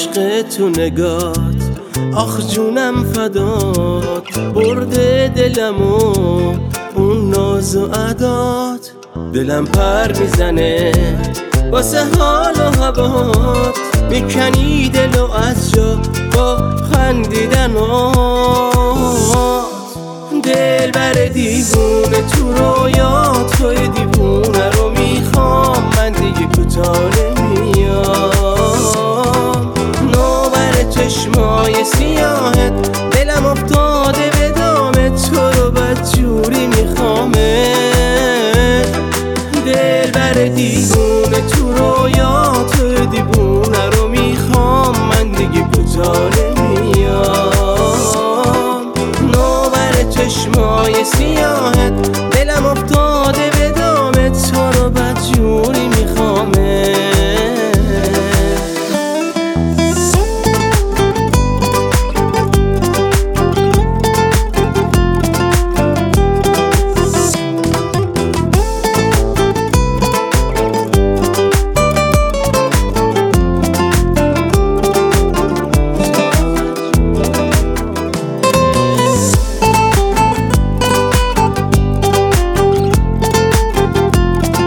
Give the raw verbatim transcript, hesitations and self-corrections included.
عشق تو نگات، آخ جونم فدات، برده دلمو اون ناز و عدات. دلم پر میزنه واسه حال و هوات، میکنی دلو از جا با خندیدنات. دل بر دیوونه تو رویات، توی دیوونه رو میخوام، من دیگه کوتاه نمیام. نوبر چشمای سیاهت، دلم افتاده به دامت، تو رو بدجوری میخوامه. دل بر دیوونه